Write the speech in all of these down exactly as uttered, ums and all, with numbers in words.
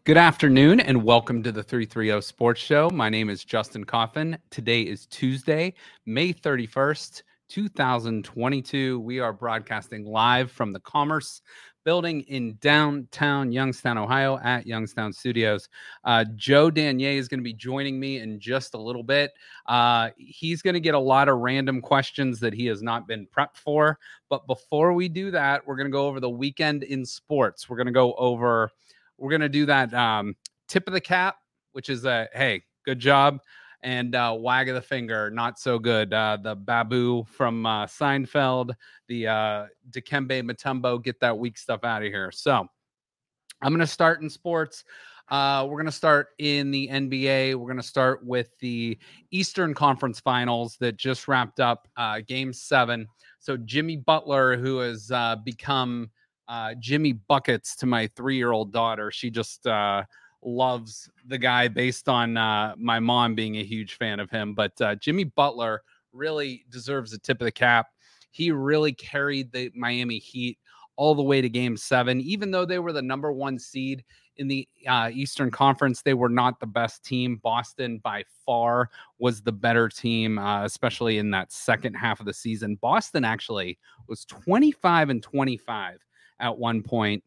Good afternoon and welcome to the three thirty Sports Show. My name is Justin Coffin. Today is Tuesday, May thirty-first, two thousand twenty-two. We are broadcasting live from the Commerce Building in downtown Youngstown, Ohio at Youngstown Studios. Uh, Joe Danier is going to be joining me in just a little bit. Uh, he's going to get a lot of random questions that he has not been prepped for. But before we do that, we're going to go over the weekend in sports. We're going to go over... We're going to do that um, tip of the cap, which is a, hey, good job, and uh, wag of the finger, not so good. Uh, the Babu from uh, Seinfeld, the uh, Dikembe Mutombo, get that weak stuff out of here. So I'm going to start in sports. Uh, we're going to start in the N B A. We're going to start with the Eastern Conference Finals that just wrapped up uh, Game seven. So Jimmy Butler, who has uh, become uh, Jimmy Buckets to my three-year-old daughter. She just uh, loves the guy based on uh, my mom being a huge fan of him. But uh, Jimmy Butler really deserves a tip of the cap. He really carried the Miami Heat all the way to Game seven. Even though they were the number one seed in the uh, Eastern Conference, they were not the best team. Boston, by far, was the better team, uh, especially in that second half of the season. Boston actually was twenty-five and twenty-five at one point,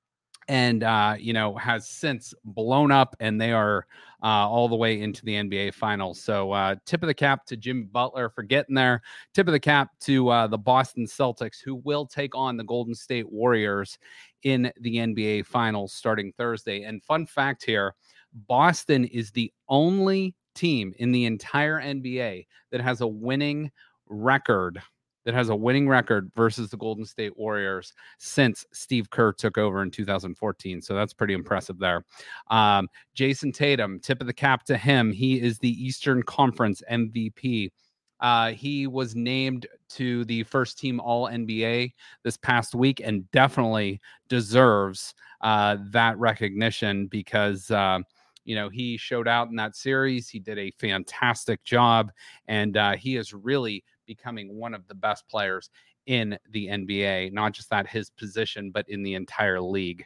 and uh, you know, has since blown up, and they are uh, all the way into the N B A Finals. So uh, tip of the cap to Jimmy Butler for getting there. Tip of the cap to uh, the Boston Celtics, who will take on the Golden State Warriors in the N B A Finals starting Thursday. And fun fact here, Boston is the only team in the entire N B A that has a winning record that has a winning record versus the Golden State Warriors since Steve Kerr took over in two thousand fourteen. So that's pretty impressive there. Um, Jason Tatum, tip of the cap to him. He is the Eastern Conference M V P. Uh, he was named to the first team All N B A this past week and definitely deserves uh, that recognition because, uh, you know, he showed out in that series. He did a fantastic job, and uh, he is really becoming one of the best players in the N B A, not just at his position, but in the entire league.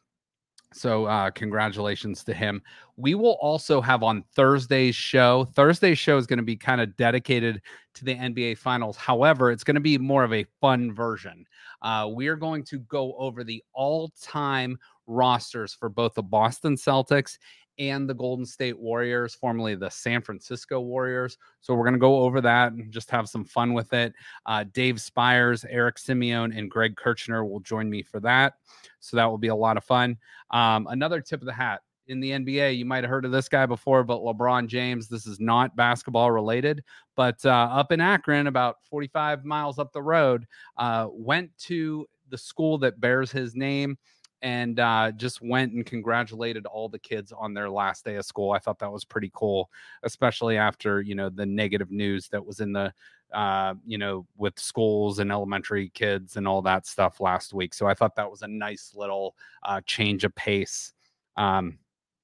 So uh, congratulations to him. We will also have on Thursday's show. Thursday's show is going to be kind of dedicated to the N B A Finals. However, it's going to be more of a fun version. Uh, we are going to go over the all-time rosters for both the Boston Celtics and the Golden State Warriors, formerly the San Francisco Warriors. So we're going to go over that and just have some fun with it. Uh, Dave Spires, Eric Simeone, and Greg Kirchner will join me for that. So that will be a lot of fun. Um, another tip of the hat. In the N B A, you might have heard of this guy before, but LeBron James, this is not basketball related, but uh, up in Akron, about forty-five miles up the road, uh, went to the school that bears his name and uh, just went and congratulated all the kids on their last day of school. I thought that was pretty cool, especially after, you know, the negative news that was in the, uh, you know, with schools and elementary kids and all that stuff last week. So I thought that was a nice little uh, change of pace. Um,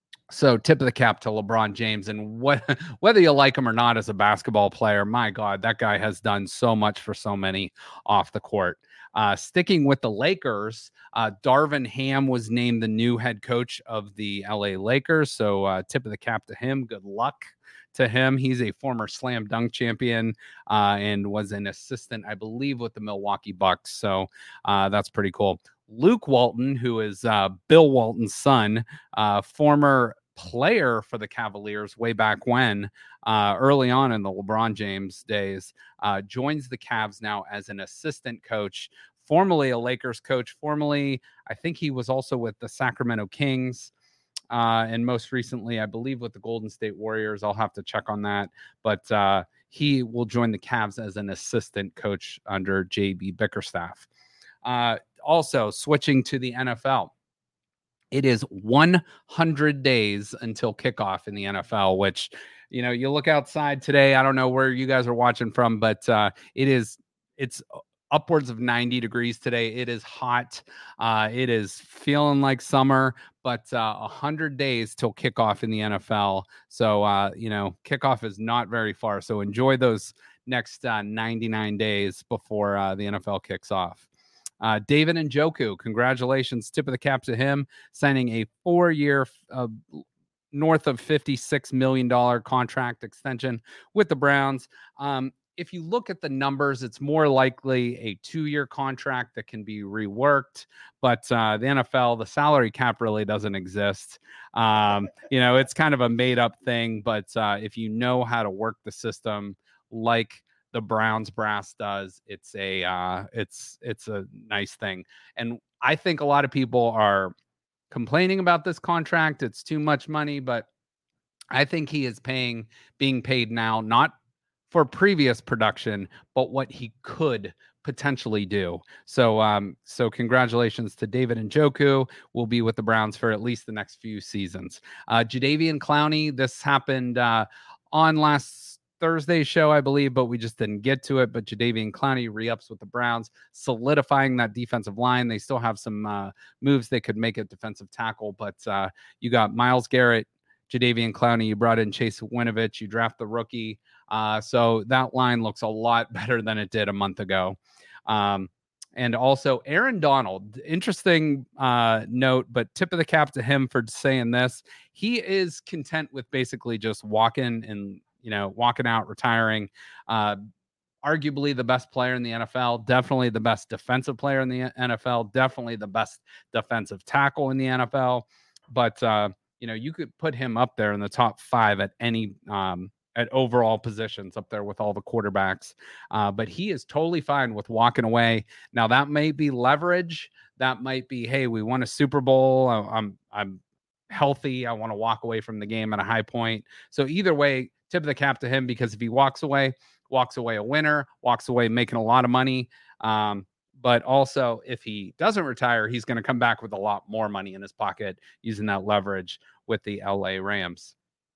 So tip of the cap to LeBron James, and what, whether you like him or not as a basketball player, my God, that guy has done so much for so many off the court. Uh, sticking with the Lakers, uh, Darvin Ham was named the new head coach of the L A Lakers. So uh, tip of the cap to him. Good luck to him. He's a former slam dunk champion uh, and was an assistant, I believe, with the Milwaukee Bucks. So uh, that's pretty cool. Luke Walton, who is uh, Bill Walton's son, uh, former player for the Cavaliers way back when, uh, early on in the LeBron James days, uh, joins the Cavs now as an assistant coach, formerly a Lakers coach, formerly, I think he was also with the Sacramento Kings, uh, and most recently, I believe, with the Golden State Warriors. I'll have to check on that, but uh, he will join the Cavs as an assistant coach under J B Bickerstaff. Uh, also, switching to the N F L. It is one hundred days until kickoff in the N F L, which, you know, you look outside today. I don't know where you guys are watching from, but uh, it is, it's upwards of ninety degrees today. It is hot. Uh, it is feeling like summer, but uh, one hundred days till kickoff in the N F L. So, uh, you know, kickoff is not very far. So enjoy those next uh, ninety-nine days before uh, the N F L kicks off. Uh, David Njoku, congratulations. Tip of the cap to him, signing a four-year, uh, north of fifty-six million dollars contract extension with the Browns. Um, if you look at the numbers, it's more likely a two-year contract that can be reworked. But uh, the N F L, the salary cap really doesn't exist. Um, you know, it's kind of a made-up thing. But uh, if you know how to work the system, like the Browns brass does, it's a uh, it's it's a nice thing. And I think a lot of people are complaining about this contract. It's too much money, but I think he is paying, being paid now, not for previous production, but what he could potentially do. So, um, so congratulations to David Njoku. Will be with the Browns for at least the next few seasons. Uh, Jadeveon Clowney, this happened uh, on last Thursday's show, I believe, but we just didn't get to it. But Jadeveon Clowney re-ups with the Browns, solidifying that defensive line. They still have some uh, moves they could make at defensive tackle, but uh, you got Myles Garrett, Jadeveon Clowney, you brought in Chase Winovich, you draft the rookie. Uh, so that line looks a lot better than it did a month ago. Um, and also Aaron Donald, interesting uh, note, but tip of the cap to him for saying this. He is content with basically just walking and, you know, walking out, retiring. Uh, arguably the best player in the N F L, definitely the best defensive player in the N F L, definitely the best defensive tackle in the N F L. But, uh, you know, you could put him up there in the top five at any um, at overall positions up there with all the quarterbacks. Uh, but he is totally fine with walking away. Now that may be leverage. That might be, hey, we won a Super Bowl. I'm I'm healthy. I want to walk away from the game at a high point. So either way, tip of the cap to him, because if he walks away, walks away a winner, walks away making a lot of money. Um, But also, if he doesn't retire, he's going to come back with a lot more money in his pocket using that leverage with the L A Rams.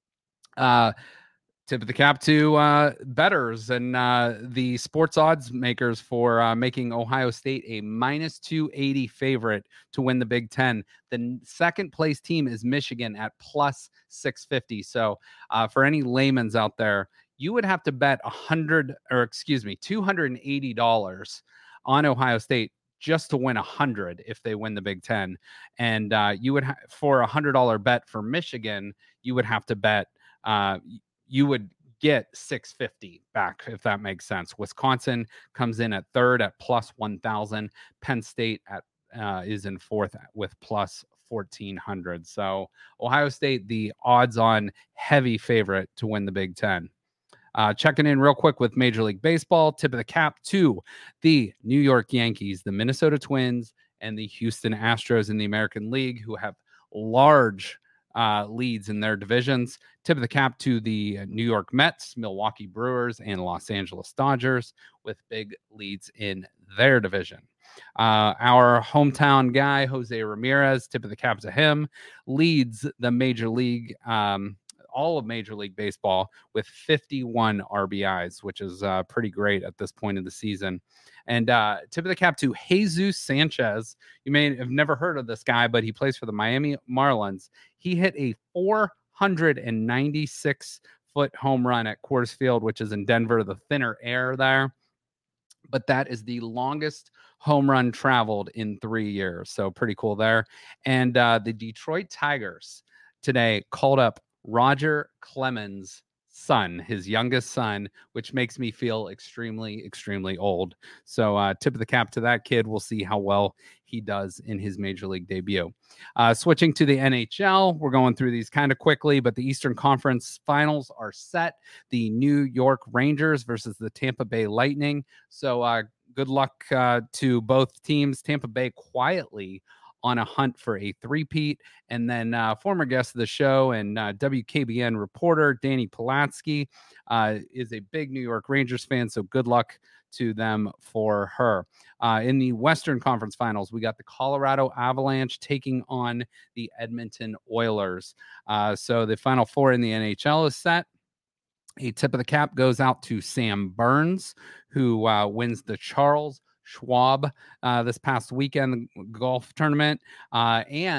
Uh, tip of the cap to uh, bettors and uh, the sports odds makers for uh, making Ohio State a minus two eighty favorite to win the Big Ten. The second place team is Michigan at plus six fifty. So uh, for any layman's out there, you would have to bet one hundred or excuse me, two hundred eighty dollars on Ohio State just to win one hundred if they win the Big Ten. And uh, you would, ha- for a one hundred dollars bet for Michigan, you would have to bet, uh, you would get six fifty back, if that makes sense. Wisconsin comes in at third at plus one thousand. Penn State at uh, is in fourth with plus fourteen hundred. So Ohio State, the odds-on heavy favorite to win the Big Ten. Uh, checking in real quick with Major League Baseball, tip of the cap to the New York Yankees, the Minnesota Twins, and the Houston Astros in the American League, who have large uh, leads in their divisions. Tip of the cap to the New York Mets, Milwaukee Brewers, and Los Angeles Dodgers with big leads in their division. Uh, our hometown guy, Jose Ramirez, tip of the cap to him, leads the Major League um, all of Major League Baseball with fifty-one R B Is, which is uh, pretty great at this point of the season. And uh, tip of the cap to Jesus Sanchez. You may have never heard of this guy, but he plays for the Miami Marlins. He hit a four hundred ninety-six foot home run at Coors Field, which is in Denver, the thinner air there. But that is the longest home run traveled in three years. So pretty cool there. And uh, the Detroit Tigers today called up Roger Clemens' son, his youngest son, which makes me feel extremely, extremely old. So uh, tip of the cap to that kid. We'll see how well he does in his Major League debut. Uh, switching to the N H L, we're going through these kind of quickly, but the Eastern Conference Finals are set. The New York Rangers versus the Tampa Bay Lightning. So uh, good luck uh, to both teams. Tampa Bay quietly on a hunt for a three-peat. And then uh, former guest of the show and uh, W K B N reporter Danny Pulatsky uh, is a big New York Rangers fan, so good luck to them for her. Uh, in the Western Conference Finals, we got the Colorado Avalanche taking on the Edmonton Oilers. Uh, so the Final Four in the N H L is set. A tip of the cap goes out to Sam Burns, who uh, wins the Charles Schwab uh, this past weekend golf tournament, uh, and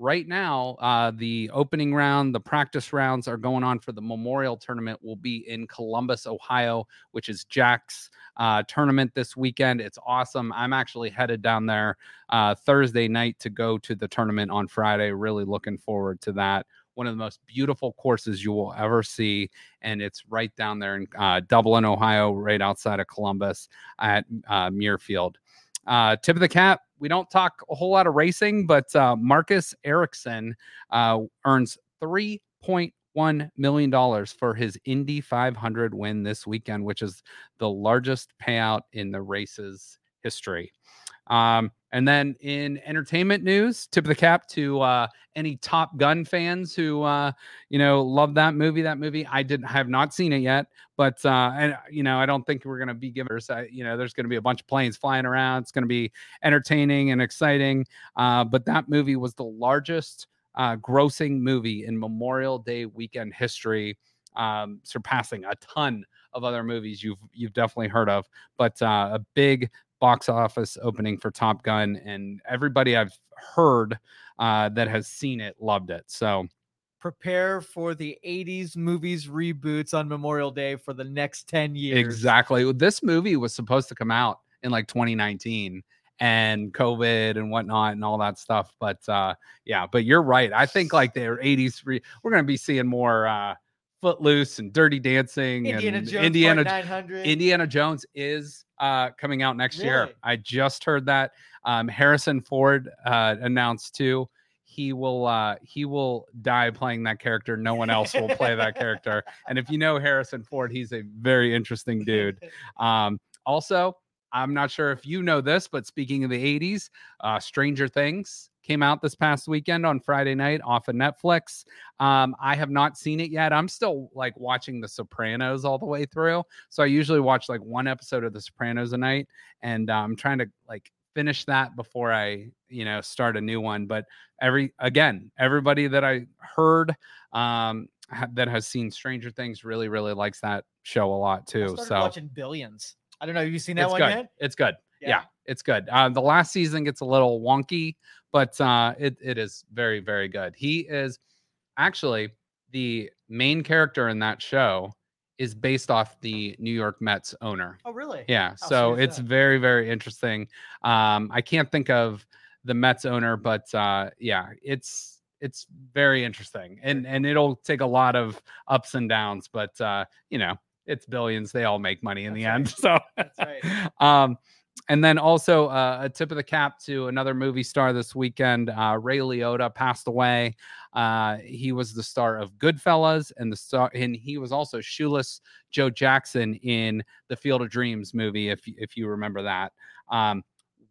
right now, uh, the opening round, the practice rounds are going on for the Memorial Tournament. Will be in Columbus, Ohio, which is Jack's uh, tournament this weekend. It's awesome. I'm actually headed down there uh, Thursday night to go to the tournament on Friday. Really looking forward to that. One of the most beautiful courses you will ever see, and it's right down there in uh, Dublin, Ohio, right outside of Columbus at uh, Muirfield. Uh, tip of the cap, we don't talk a whole lot of racing, but uh, Marcus Ericsson uh, earns three point one million dollars for his Indy five hundred win this weekend, which is the largest payout in the race's history. Um, and then in entertainment news, tip of the cap to uh, any Top Gun fans who, uh, you know, love that movie. That movie, I didn't have not seen it yet, but uh, and you know, I don't think we're gonna be givers. I, you know, there's gonna be a bunch of planes flying around. It's gonna be entertaining and exciting. Uh, but that movie was the largest uh, grossing movie in Memorial Day weekend history, um, surpassing a ton of other movies you've you've definitely heard of. But uh, a big box office opening for Top Gun, and everybody I've heard uh, that has seen it loved it. So prepare for the eighties movies reboots on Memorial Day for the next ten years. Exactly. This movie was supposed to come out in like twenty nineteen, and COVID and whatnot and all that stuff. But uh, yeah, but you're right. I think like their eighties, re- we're going to be seeing more uh, Footloose and Dirty Dancing Indiana and Jones Indiana nine hundred. Indiana Jones is uh, coming out next Really? year. I just heard that. Um, Harrison Ford uh, announced too. He will uh, he will die playing that character. No one else will play that character. And if you know Harrison Ford, he's a very interesting dude. Um, also, I'm not sure if you know this, but speaking of the eighties, uh, Stranger Things came out this past weekend on Friday night off of Netflix. Um, I have not seen it yet. I'm still like watching The Sopranos all the way through. So I usually watch like one episode of The Sopranos a night, and uh, I'm trying to like finish that before I, you know, start a new one. But every, again, everybody that I heard um, ha- that has seen Stranger Things really, really likes that show a lot too. I started so watching Billions. I don't know. Have you seen that it's one good. yet? It's good. Yeah. Yeah, it's good. Uh, the last season gets a little wonky, but uh, it it is very, very good. He is actually the main character in that show is based off the New York Mets owner. Oh, really? Yeah. How So sweet is it's that? very, very interesting. Um, I can't think of the Mets owner, but uh, yeah, it's it's very interesting, and and it'll take a lot of ups and downs, but uh, you know, it's Billions. They all make money in That's the right. end. So That's right. um, and then also uh, a tip of the cap to another movie star this weekend. Uh, Ray Liotta passed away. Uh, he was the star of Goodfellas, and the star, and he was also Shoeless Joe Jackson in the Field of Dreams movie, if if you remember that. Um,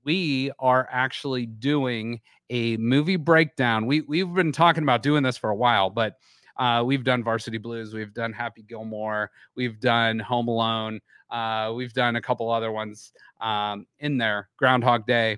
we are actually doing a movie breakdown. We we've been talking about doing this for a while, but uh, we've done Varsity Blues, we've done Happy Gilmore, we've done Home Alone, uh, we've done a couple other ones um, in there, Groundhog Day.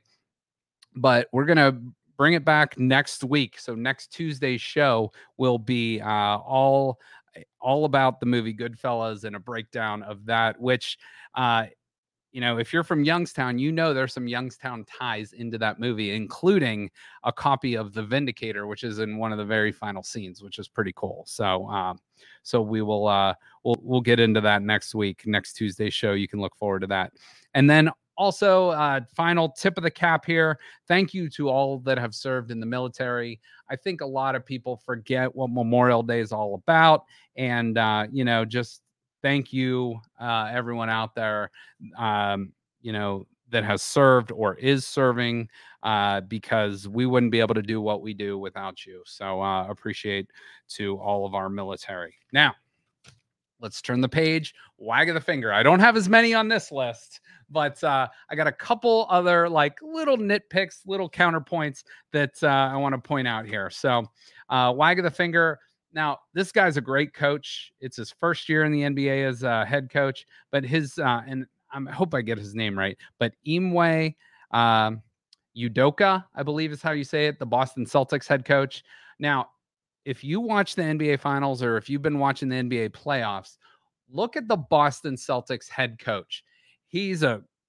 But we're gonna bring it back next week. So next Tuesday's show will be uh, all all about the movie Goodfellas and a breakdown of that, which uh, you know, if you're from Youngstown, you know there's some Youngstown ties into that movie, including a copy of The Vindicator, which is in one of the very final scenes, which is pretty cool. So, um, so we will uh, we'll we'll get into that next week, next Tuesday's show. You can look forward to that, and then also uh, final tip of the cap here. Thank you to all that have served in the military. I think a lot of people forget what Memorial Day is all about, and uh, you know, just thank you, uh, everyone out there, um, you know, that has served or is serving, uh, because we wouldn't be able to do what we do without you. So uh, appreciate to all of our military. Now, let's turn the page, wag of the finger. I don't have as many on this list, but uh, I got a couple other like little nitpicks, little counterpoints that uh, I want to point out here. So uh, wag of the finger. Now, this guy's a great coach. It's his first year in the N B A as a head coach, but his, uh, and I hope I get his name right, but Ime um, Udoka, I believe is how you say it, the Boston Celtics head coach. Now, if you watch the N B A Finals or if you've been watching the N B A playoffs, look at the Boston Celtics head coach. He's a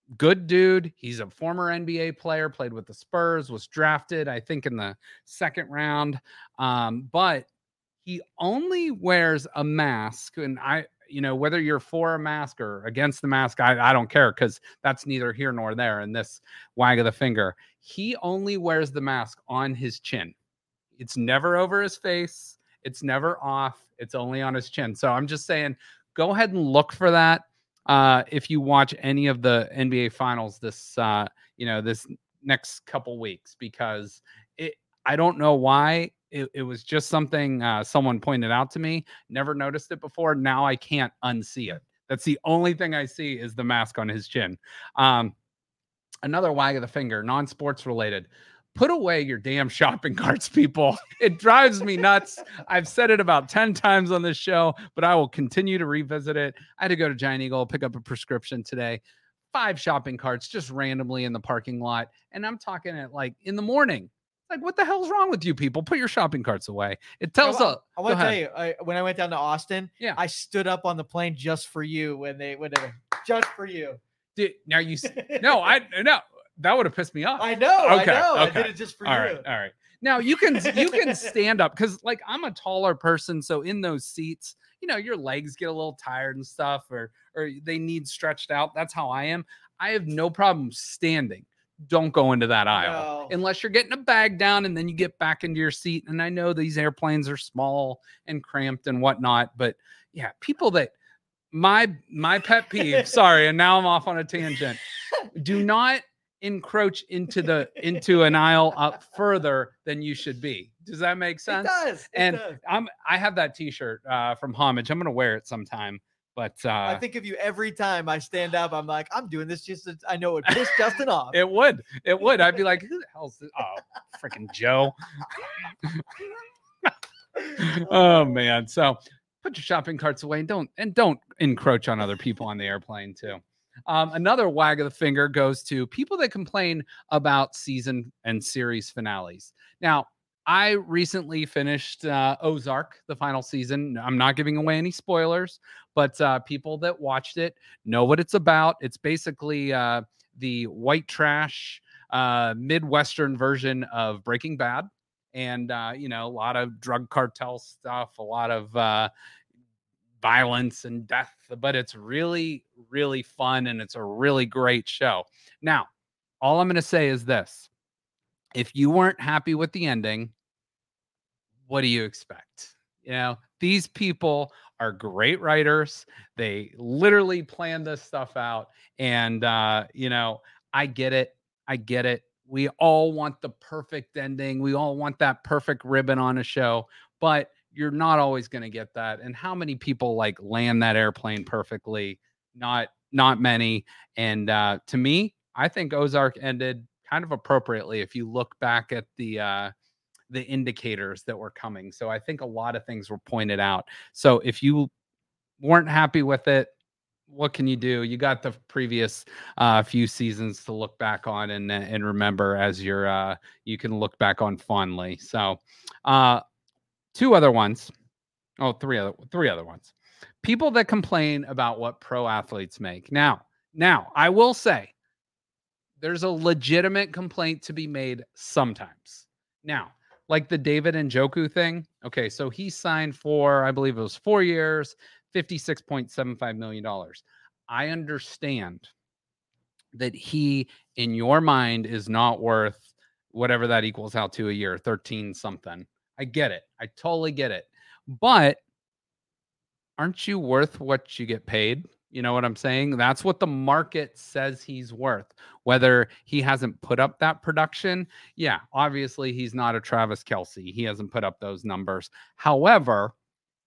good dude. He's a former N B A player, played with the Spurs, was drafted, I think, in the second round. Um, but he only wears a mask. And I, you know, whether you're for a mask or against the mask, I, I don't care, because that's neither here nor there in this wag of the finger. He only wears the mask on his chin. It's never over his face. It's never off. It's only on his chin. So I'm just saying, go ahead and look for that. Uh, if you watch any of the N B A finals this, uh, you know, this next couple weeks, because it, I don't know why it, it was just something uh, someone pointed out to me. Never noticed it before. Now I can't unsee it. That's the only thing I see is the mask on his chin. Um, another wag of the finger, non-sports related. Put away your damn shopping carts, people. It drives me nuts. I've said it about ten times on this show, but I will continue to revisit it. I had to go to Giant Eagle, pick up a prescription today. Five shopping carts just randomly in the parking lot. And I'm talking at like in the morning. Like, what the hell's wrong with you people? Put your shopping carts away. It tells I, us. I, I want to tell you, I, when I went down to Austin, yeah, I stood up on the plane just for you when they, when they, just for you. Dude, now you, no, I, no. That would have pissed me off. I know. Okay, I know. okay. I did it just for all you. Right, all right. Now you can you can stand up, because like I'm a taller person, so in those seats, you know, your legs get a little tired and stuff, or or they need stretched out. That's how I am. I have no problem standing. Don't go into that aisle No. unless you're getting a bag down, and then you get back into your seat. And I know these airplanes are small and cramped and whatnot, but yeah, people that my my pet peeve. Sorry, and now I'm off on a tangent. Do not encroach into the into an aisle up further than you should be. Does that make sense? It does. It and does. I'm I have that t-shirt uh from Homage. I'm gonna wear it sometime. But uh I think of you every time I stand up. I'm like, I'm doing this just to, I know it would piss Justin off. It would. It would. I'd be like, who the hell's this? Oh, freaking Joe. Oh man. So put your shopping carts away and don't and don't encroach on other people on the airplane too. Um, another wag of the finger goes to people that complain about season and series finales. Now, I recently finished uh, Ozark, the final season. I'm not giving away any spoilers, but uh, people that watched it know what it's about. It's basically uh, the white trash uh, Midwestern version of Breaking Bad. And, uh, you know, a lot of drug cartel stuff, a lot of uh, violence and death, but it's really, really fun, and it's a really great show. Now, all I'm going to say is this. If you weren't happy with the ending, what do you expect? You know, these people are great writers. They literally plan this stuff out. And, uh, you know, I get it. I get it. We all want the perfect ending. We all want that perfect ribbon on a show, but you're not always going to get that. And how many people like land that airplane perfectly? Not, not many. And uh, to me, I think Ozark ended kind of appropriately if you look back at the, uh, the indicators that were coming. So I think a lot of things were pointed out. So if you weren't happy with it, what can you do? You got the previous uh, few seasons to look back on and and remember as you're uh, you can look back on fondly. So uh, two other ones. Oh, three other three other ones. People that complain about what pro athletes make. Now, now I will say there's a legitimate complaint to be made sometimes. Now, like the David Njoku thing. Okay, so he signed for, I believe it was four years, fifty-six point seven five million dollars. I understand that he, in your mind, is not worth whatever that equals out to a year, thirteen something. I get it. I totally get it. But aren't you worth what you get paid? You know what I'm saying? That's what the market says he's worth. Whether he hasn't put up that production, yeah, obviously he's not a Travis Kelce. He hasn't put up those numbers. However,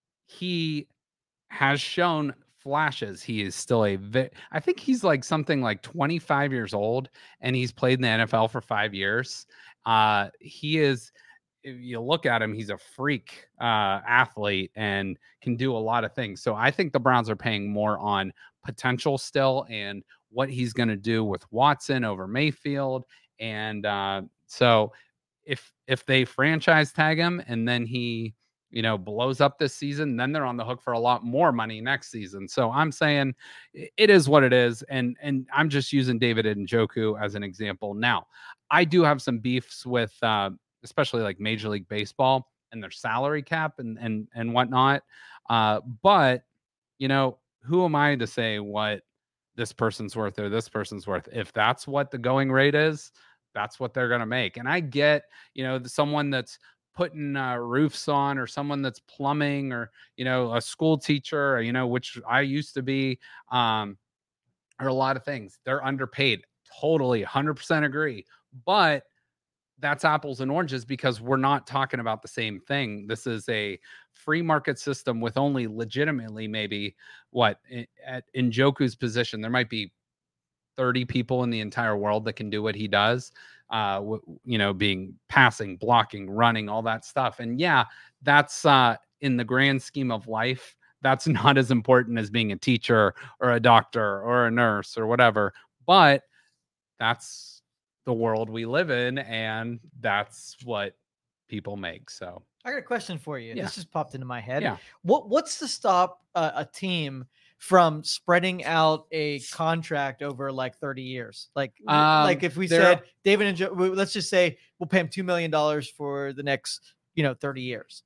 he has shown flashes. He is still a vi- I think he's like something like twenty-five years old, and he's played in the N F L for five years. Uh, he is, if you look at him, he's a freak uh, athlete and can do a lot of things. So I think the Browns are paying more on potential still and what he's going to do with Watson over Mayfield. And uh, so if if they franchise tag him and then he you know, blows up this season, then they're on the hook for a lot more money next season. So I'm saying it is what it is. And and I'm just using David Njoku as an example. Now, I do have some beefs with uh, especially like Major League Baseball and their salary cap and and and whatnot. Uh, but you know, who am I to say what this person's worth or this person's worth? If that's what the going rate is, that's what they're going to make. And I get, you know, someone that's putting uh, roofs on, or someone that's plumbing, or, you know, a school teacher, you know, which I used to be, um, or a lot of things. They're underpaid. Totally one hundred percent agree. But that's apples and oranges because we're not talking about the same thing. This is a free market system with only legitimately maybe what at Njoku's position, there might be thirty people in the entire world that can do what he does. Uh, w- you know, being passing, blocking, running, all that stuff. And yeah, that's uh, in the grand scheme of life, that's not as important as being a teacher or a doctor or a nurse or whatever. But that's the world we live in, and that's what people make. So I got a question for you. Yeah. This just popped into my head. Yeah. What what's to stop uh, a team from spreading out a contract over like thirty years? Like, Um, like if we there- said David and Joe, let's just say we'll pay him two million dollars for the next, you know, thirty years.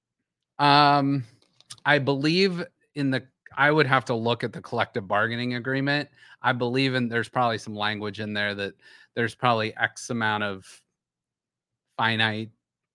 Um, I believe in the, I would have to look at the collective bargaining agreement. I believe in, there's probably some language in there that there's probably X amount of finite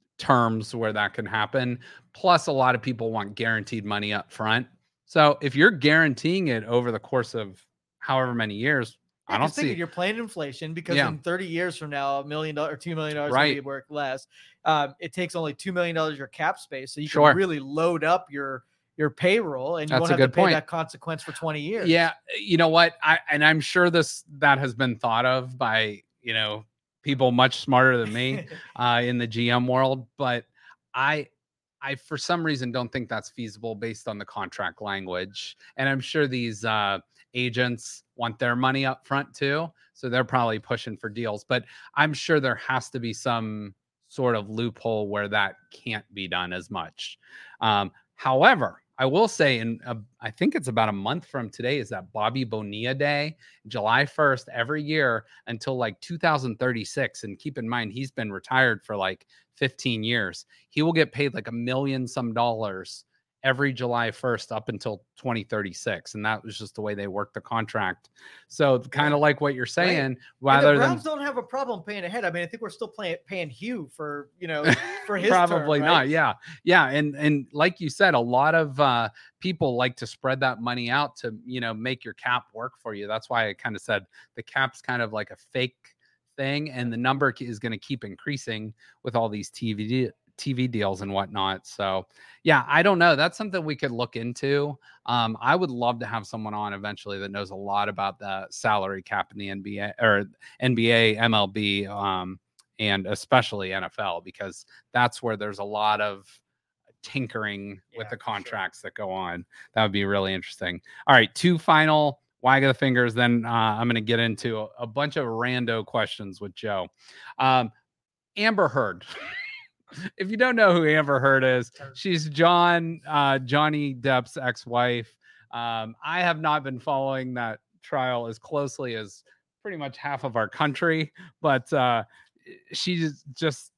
terms where that can happen. Plus, a lot of people want guaranteed money up front. So if you're guaranteeing it over the course of however many years, Yeah, I don't 'cause think see. of you're playing inflation because Yeah. in thirty years from now, a million dollars or two million dollars Right. will be worth less. Um, it takes only two million dollars your cap space, so you Sure. can really load up your your payroll, and you That's won't a have to good pay point. that consequence for twenty years. Yeah, you know what? I and I'm sure this that has been thought of by, you know, people much smarter than me uh, in the G M world, but I I for some reason don't think that's feasible based on the contract language. And I'm sure these uh, agents want their money up front too, so they're probably pushing for deals. But I'm sure there has to be some sort of loophole where that can't be done as much. Um, however, I will say, in a, I think it's about a month from today, is that Bobby Bonilla Day, July first, every year until like two thousand thirty-six. And keep in mind, he's been retired for like fifteen years. He will get paid like a million some dollars every July first up until twenty thirty-six. And that was just the way they worked the contract. So kind of Yeah. like what you're saying, And rather the than Browns don't have a problem paying ahead. I mean, I think we're still paying paying Hugh for, you know, for his probably term, not. right? Yeah. Yeah. And and like you said, a lot of uh people like to spread that money out to, you know, make your cap work for you. That's why I kind of said the cap's kind of like a fake thing, and the number is going to keep increasing with all these T V de- T V deals and whatnot. So yeah, I don't know. That's something we could look into. Um, I would love to have someone on eventually that knows a lot about the salary cap in the N B A or N B A, M L B, um, and especially N F L, because that's where there's a lot of tinkering with Yeah, the for sure. contracts that go on. That would be really interesting. All right, two final wag of the fingers. Then uh, I'm going to get into a, a bunch of rando questions with Joe. Um, Amber Heard. If you don't know who Amber Heard is, she's John uh, Johnny Depp's ex-wife. Um, I have not been following that trial as closely as pretty much half of our country, but uh, she's just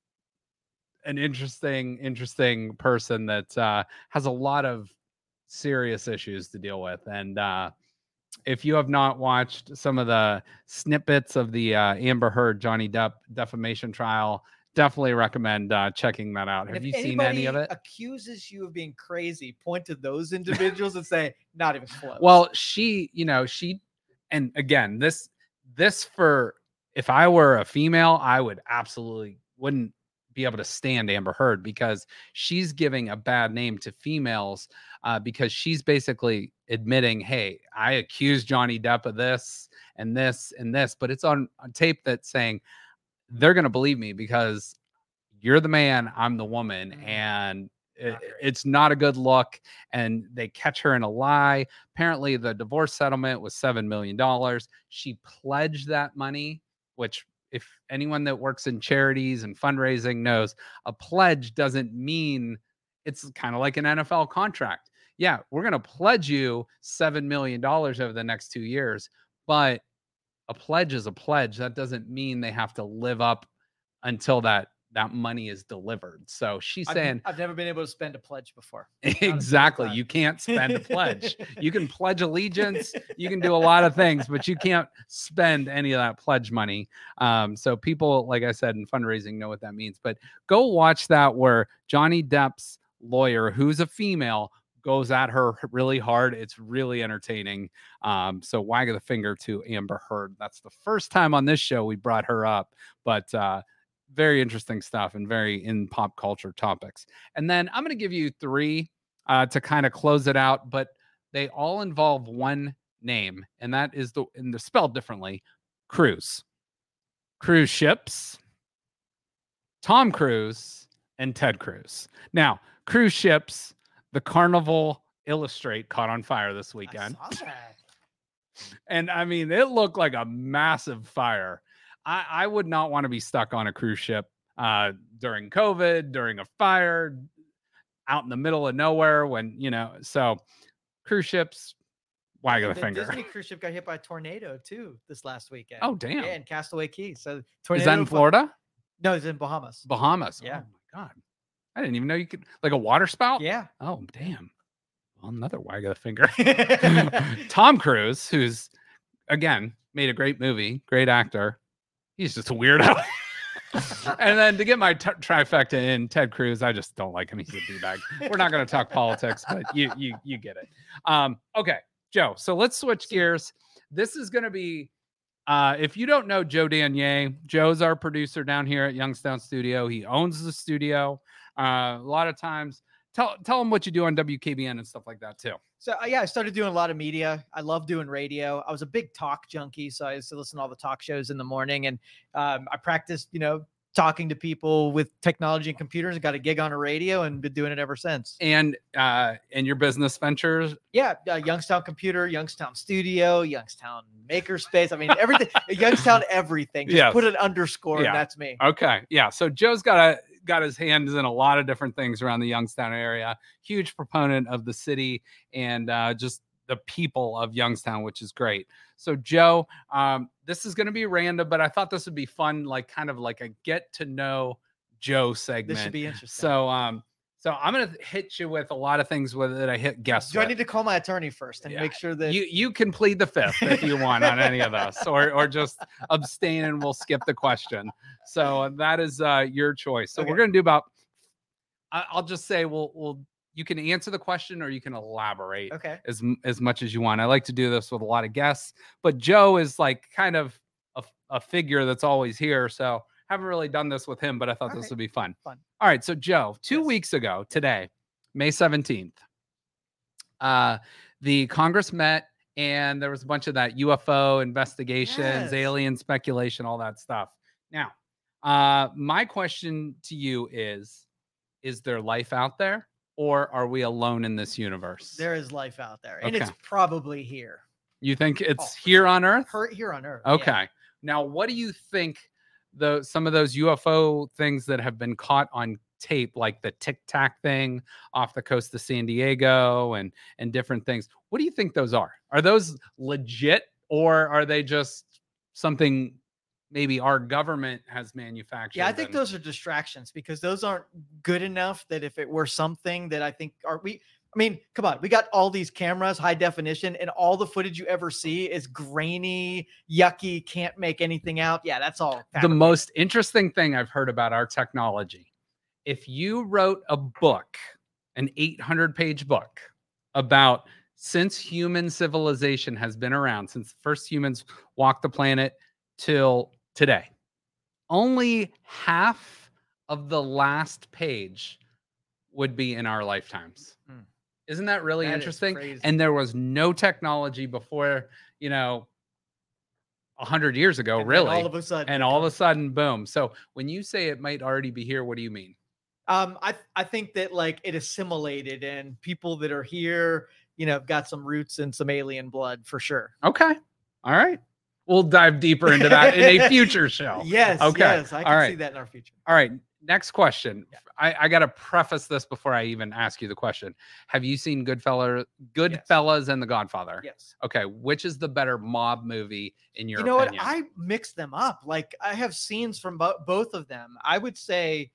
an interesting, interesting person that uh, has a lot of serious issues to deal with. And uh, if you have not watched some of the snippets of the uh, Amber Heard Johnny Depp defamation trial, definitely recommend uh, checking that out. And Have if you seen any of anybody it? accuses you of being crazy, point to those individuals and say, not even close. Well, she, you know, she, and again, this, this for, if I were a female, I would absolutely wouldn't be able to stand Amber Heard, because she's giving a bad name to females uh, because she's basically admitting, hey, I accused Johnny Depp of this and this and this, but it's on, on tape that's saying they're going to believe me because you're the man, I'm the woman, Mm. and it, Not great. it's not a good look. And they catch her in a lie. Apparently, the divorce settlement was seven million dollars. She pledged that money, which, if anyone that works in charities and fundraising knows, a pledge doesn't mean it's kind of like an N F L contract. Yeah, we're going to pledge you seven million dollars over the next two years, but a pledge is a pledge. That doesn't mean they have to live up until that that money is delivered. So she's I've, saying, I've never been able to spend a pledge before. Not a single exactly. time. You can't spend a pledge. You can pledge allegiance. You can do a lot of things, but you can't spend any of that pledge money. Um, so people, like I said, in fundraising know what that means. But go watch that where Johnny Depp's lawyer, who's a female, goes at her really hard. It's really entertaining. Um, so wag of the finger to Amber Heard. That's the first time on this show we brought her up, but uh, very interesting stuff and very in pop culture topics. And then I'm going to give you three uh, to kind of close it out, but they all involve one name, and that is the, and they're spelled differently, Cruise. Cruise ships, Tom Cruise, and Ted Cruz. Now, cruise ships, the Carnival Illustrate caught on fire this weekend. I saw that. And I mean, it looked like a massive fire. I, I would not want to be stuck on a cruise ship uh, during COVID, during a fire, out in the middle of nowhere when, you know, so cruise ships, wag of the, The finger. Disney cruise ship got hit by a tornado too this last weekend. Oh, damn. Yeah, in Castaway Key. So Is tornado. that in Florida? No, it's in Bahamas. Bahamas. Yeah. Oh my God. I didn't even know you could, like a water spout? Yeah. Oh, damn. Well, another wag of the finger. Tom Cruise, who's, again, made a great movie, great actor. He's just a weirdo. And then to get my t- trifecta in, Ted Cruz, I just don't like him. He's a d-bag. We're not going to talk politics, but you you you get it. Um, okay, Joe. So let's switch gears. This is going to be, uh, if you don't know Joe Danier, Joe's our producer down here at Youngstown Studio. He owns the studio. Uh, a lot of times, tell tell him what you do on W K B N and stuff like that too. So uh, yeah, I started doing a lot of media. I love doing radio. I was a big talk junkie, so I used to listen to all the talk shows in the morning, and um, I practiced, you know, talking to people with technology and computers. And got a gig on a radio, and been doing it ever since. And uh, and your business ventures. Yeah, uh, Youngstown Computer, Youngstown Studio, Youngstown Makerspace. I mean, everything. Youngstown everything. Just Yes. put an underscore, Yeah. and that's me. Okay. Yeah. So Joe's got a got his hands in a lot of different things around the Youngstown area. Huge proponent of the city and uh, just the people of Youngstown, which is great. So Joe, um, this is going to be random, but I thought this would be fun, like kind of like a get to know Joe segment. This should be interesting. So, um, so I'm going to hit you with a lot of things with that I hit guess. Do I with. need to call my attorney first and Yeah. make sure that You you can plead the fifth if you want on any of those, or or just abstain and we'll skip the question. So that is uh, your choice. So Okay. we're gonna do about. I, I'll just say we'll we'll you can answer the question or you can elaborate okay? as m- as much as you want. I like to do this with a lot of guests, but Joe is like kind of a, a figure that's always here. So haven't really done this with him, but I thought All this right. would be fun. Fun. All right, so Joe, two Yes. weeks ago today, May seventeenth, uh, the Congress met and there was a bunch of that U F O investigations, Yes. alien speculation, all that stuff. Now, uh, my question to you is, is there life out there or are we alone in this universe? There is life out there, and Okay. it's probably here, You think it's Oh, for here sure. on Earth? Her, here on Earth. yeah. Okay. Now, what do you think the some of those U F O things that have been caught on tape, like the Tic Tac thing off the coast of San Diego and and different things? What do you think those are? Are those legit or are they just something maybe our government has manufactured? Yeah, I think and- those are distractions because those aren't good enough that if it were something that I think are we I mean, come on, we got all these cameras, high definition, and all the footage you ever see is grainy, yucky, can't make anything out. Yeah, that's all. the fabricated. most interesting thing I've heard about our technology. If you wrote a book, an eight hundred page book about since human civilization has been around, since the first humans walked the planet till today, only half of the last page would be in our lifetimes. Hmm. Isn't that really That is interesting? crazy. And there was no technology before, you know, a hundred years ago, And then really. all of a sudden, and it all of a comes- sudden, boom. So when you say it might already be here, what do you mean? Um, I I think that like it assimilated, and people that are here, you know, have got some roots and some alien blood for sure. Okay. All right. We'll dive deeper into that in a future show. Yes, Okay. yes, I All can right. see that in our future. All right. next question. Yeah. I, I got to preface this before I even ask you the question. Have you seen Goodfellas, Yes. Goodfellas and The Godfather? Yes. Okay. Which is the better mob movie in your You know opinion? what? I mix them up. Like I have scenes from bo- both of them. I would say,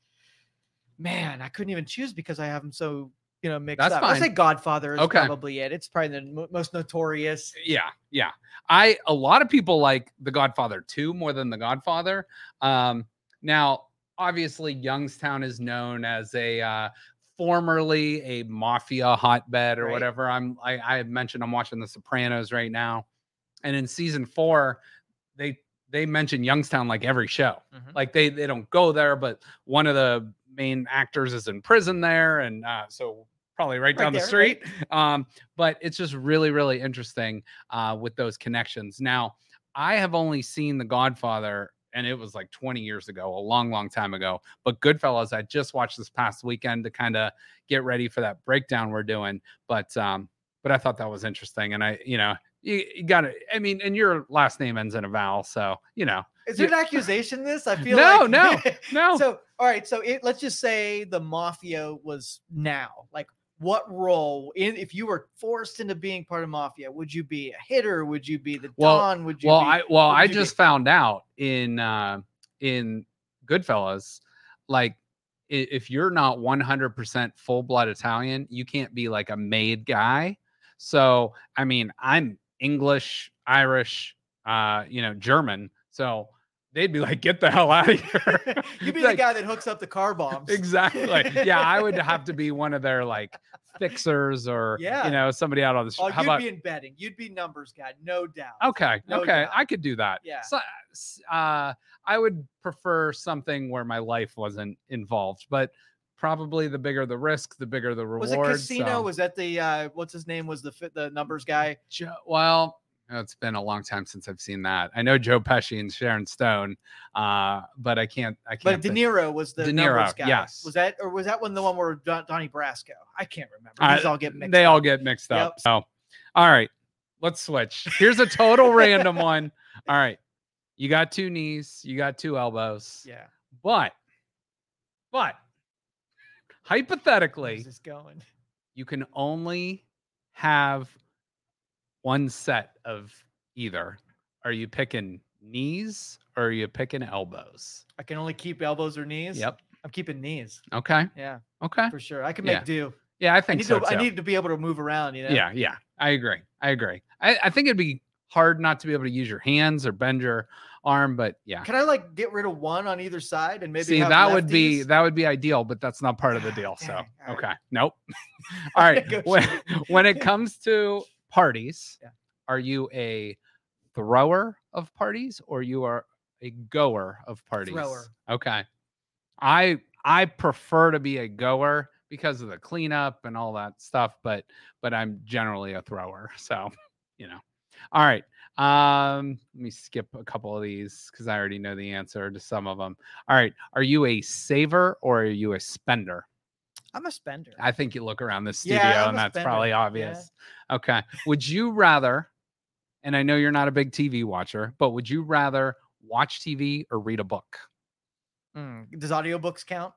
man, I couldn't even choose because I have them so you know mixed That's up. fine. I say Godfather is Okay. probably it. It's probably the mo- most notorious. Yeah, yeah. I a lot of people like The Godfather two more than The Godfather. Um, now, obviously, Youngstown is known as a uh, formerly a mafia hotbed or Right. whatever. I'm I, I had mentioned I'm watching The Sopranos right now, and in season four, they they mention Youngstown like every show. Mhm. Like they they don't go there, but one of the main actors is in prison there, and uh, so probably right, Right down the there, street. Um, but it's just really really interesting uh, with those connections. Now, I have only seen The Godfather, and it was like twenty years ago, a long long time ago. But Goodfellas, I just watched this past weekend to kind of get ready for that breakdown we're doing. But um, but I thought that was interesting, and I you know. You, you got to, I mean, and your last name ends in a vowel. So, you know, Is there you- an accusation? This I feel No, like no, no. So all right, so it, let's just say the mafia was now. Like, what role in if you were forced into being part of mafia? Would you be a hitter? Would you be the Well- don? Would you? well, be, I, well, what would I you be? just found out in, uh, in Goodfellas, like, i- if you're not one hundred percent full blood Italian, you can't be like a made guy. So, I mean, I'm English, Irish, uh, you know, German. So they'd be like, get the hell out of here. You'd be Like, the guy that hooks up the car bombs. Exactly. Yeah, I would have to be one of their like fixers or Yeah. you know, somebody out on the Oh, street. How you'd about be in betting. You'd be numbers guy, no doubt. okay, No okay, doubt. I could do that. Yeah. So, s- uh, I would prefer something where my life wasn't involved, but probably the bigger the risk, the bigger the reward. Was it Casino? so- Was that the uh what's his name? Was the fit the numbers guy? Jo- well, it's been a long time since I've seen that. I know Joe Pesci and Sharon Stone, uh, but I can't. I can't. But De think- Niro was the De numbers Niro, guy. yes. Was that or was that one the one where Don, Donnie Brasco? I can't remember. Uh, These all get mixed they up. all get mixed up. Yep. So, all right, let's switch. Here's a total random one. All right, you got two knees, you got two elbows, Yeah. but, but Where's hypothetically, this going? you can only have one set of either. Are you picking knees or are you picking elbows? I can only keep elbows or knees. Yep. I'm keeping knees. Okay. Yeah, Okay. for sure. I can Yeah. make do. Yeah, I I think need so to. I too. need to be able to move around. You know. Yeah, yeah. I agree. I agree. I, I think it'd be hard not to be able to use your hands or bend your arm, but yeah. Can I like get rid of one on either side and maybe See, have that would be lefties? that would be ideal, but that's not part of the Ah, deal. So dang. All right. okay. Nope. All right. When, Negotiate. when it comes to parties, Yeah. are you a thrower of parties or you are a goer of parties? Thrower. Okay. I I prefer to be a goer because of the cleanup and all that stuff, but but I'm generally a thrower. So, you know. All right. Um, let me skip a couple of these because I already know the answer to some of them. All right. Are you a saver or are you a spender? I'm a spender. I think you look around this studio Yeah, I'm and a that's spender. probably Yeah. obvious. Okay. Would you rather, and I know you're not a big T V watcher, but would you rather watch T V or read a book? Mm, Does audiobooks count?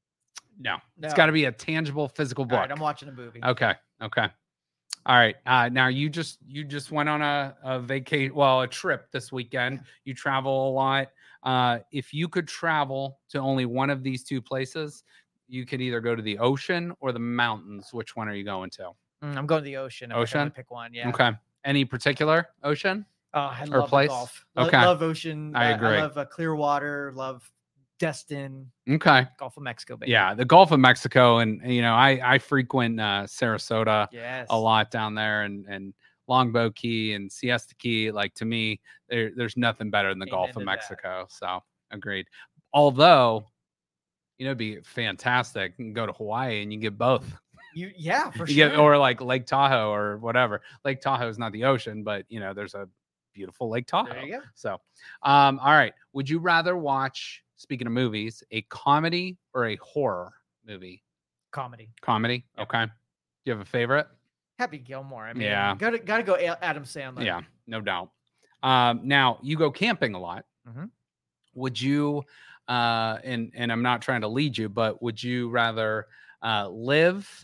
No. It's No. got to be a tangible physical All book. right, I'm watching a movie. Okay. Okay. All right. Uh, now you just you just went on a, a vacation, well, a trip this weekend. Yeah. You travel a lot. Uh, if you could travel to only one of these two places, you could either go to the ocean or the mountains. Which one are you going to? Mm, I'm going to the ocean. if I can Ocean? only pick one. Yeah. Okay. Any particular ocean? Oh, I Or love the place? golf. Lo- Okay. Love ocean. I uh, agree. I love uh, Clearwater. Love Destin. Okay. Gulf of Mexico. Baby. Yeah, the Gulf of Mexico, and you know, I I frequent uh, Sarasota Yes. a lot down there, and and Longboat Key and Siesta Key. Like to me, there, there's nothing better than the Gulf Amen of to that. Mexico. So agreed. Although, you know, it'd be fantastic. You can go to Hawaii and you get both. You yeah for you sure. get or like Lake Tahoe or whatever. Lake Tahoe is not the ocean, but you know, there's a beautiful Lake Tahoe. There you go. So, um, all right. Would you rather watch? Speaking of movies, a comedy or a horror movie? Comedy. Comedy. Yep. Okay. Do you have a favorite? Happy Gilmore. I mean, Yeah. Gotta gotta go A- Adam Sandler. Yeah, no doubt. Um, now you go camping a lot. Mhm. Would you uh, and and I'm not trying to lead you, but would you rather uh, live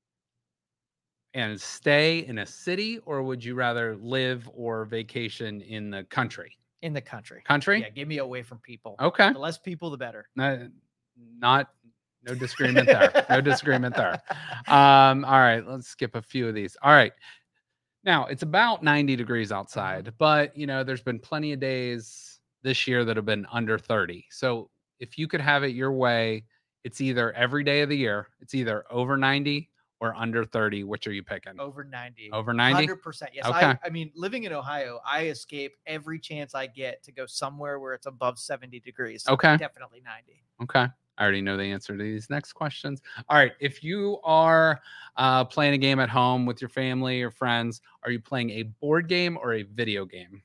and stay in a city, or would you rather live or vacation in the country? In the country. Country? Yeah, get me away from people. Okay. The less people, the better. Not, not no disagreement there. No disagreement there. Um, all right, let's skip a few of these. All right. Now it's about ninety degrees outside, Uh-huh. but you know, there's been plenty of days this year that have been under thirty. So if you could have it your way, it's either every day of the year, it's either over ninety or under thirty. Which are you picking? Over ninety. Over ninety? one hundred percent. Yes. Okay. I, I mean, living in Ohio, I escape every chance I get to go somewhere where it's above seventy degrees. So Okay. definitely ninety. Okay. I already know the answer to these next questions. All right. If you are uh, playing a game at home with your family or friends, are you playing a board game or a video game?